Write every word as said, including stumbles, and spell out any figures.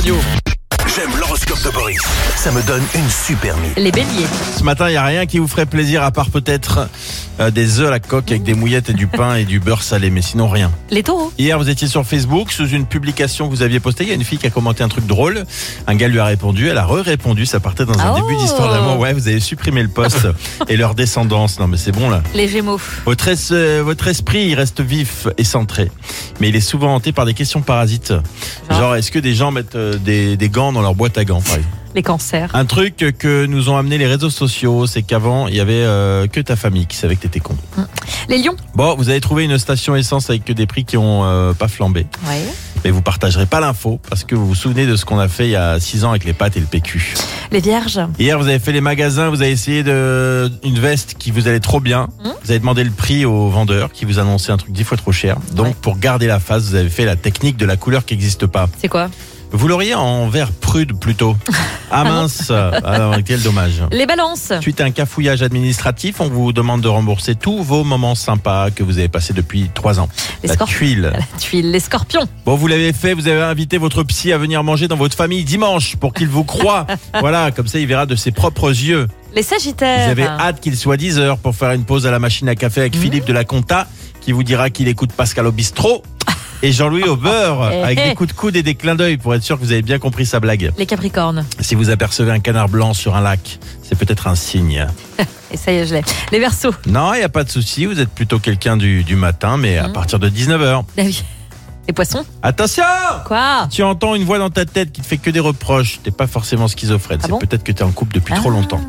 Radio. J'aime l'horoscope de Boris. Ça me donne une super mine. Les béliers. Ce matin, il n'y a rien qui vous ferait plaisir à part peut-être euh, des œufs à la coque avec des mouillettes et du pain et du beurre salé, mais sinon rien. Les taureaux. Hier, vous étiez sur Facebook, sous une publication que vous aviez postée, il y a une fille qui a commenté un truc drôle. Un gars lui a répondu, elle a re-répondu, ça partait dans un Oh. début d'histoire d'amour. Ouais, vous avez supprimé le post et leur descendance. Non mais c'est bon là. Les gémeaux. Votre, es- euh, votre esprit, il reste vif et centré, mais il est souvent hanté par des questions parasites. Genre, Genre, est-ce que des gens mettent euh, des, des gants dans leur boîte à gants, par exemple? les cancers. Un truc que nous ont amené les réseaux sociaux, c'est qu'avant, il y avait euh, que ta famille qui savait que t'étais con. Les lions. Bon, vous avez trouvé une station essence avec que des prix qui ont euh, pas flambé. Ouais. Mais vous partagerez pas l'info parce que vous vous souvenez de ce qu'on a fait il y a six ans avec les pâtes et le P Q. Les vierges. Hier, vous avez fait les magasins, vous avez essayé de une veste qui vous allait trop bien. Mmh. Vous avez demandé le prix au vendeur qui vous annonçait un truc dix fois trop cher. Donc, Ouais. pour garder la face, vous avez fait la technique de la couleur qui n'existe pas. C'est quoi? Vous l'auriez en vert prude plutôt. Ah mince, ah non, quel dommage. Les balances. Suite à un cafouillage administratif, on vous demande de rembourser tous vos moments sympas que vous avez passés depuis trois ans. Les La scor- tuile. La tuile. Les scorpions. Bon, vous l'avez fait, vous avez invité votre psy à venir manger dans votre famille dimanche pour qu'il vous croie. Voilà, comme ça il verra de ses propres yeux. Les sagittaires. Vous avez hâte qu'il soit dix heures pour faire une pause à la machine à café avec Philippe de la Compta qui vous dira qu'il écoute Pascal au bistrot et Jean-Louis au beurre Eh, avec eh. des coups de coude et des clins d'œil pour être sûr que vous avez bien compris sa blague. Les capricornes. Si vous apercevez un canard blanc sur un lac, c'est peut-être un signe. Et ça y est, je l'ai. Les verseaux. Non, il n'y a pas de souci, vous êtes plutôt quelqu'un du, du matin, mais à Mhm. partir de dix-neuf heures. Ah oui. Les poissons. Attention! Quoi? Tu entends une voix dans ta tête qui te fait que des reproches. T'es pas forcément schizophrène, Ah c'est bon peut-être que t'es en couple depuis Ah. trop longtemps.